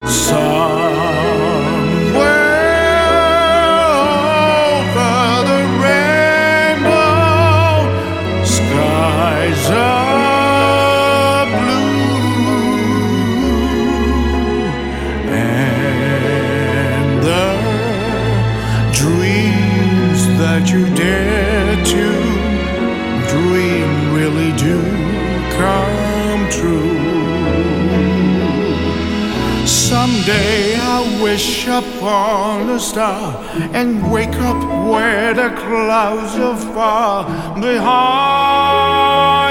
Somewhere over the rainbow, skies are blue, and the dreams that you dare to dream really do come true. Someday I wish upon a star and wake up where the clouds are far behind.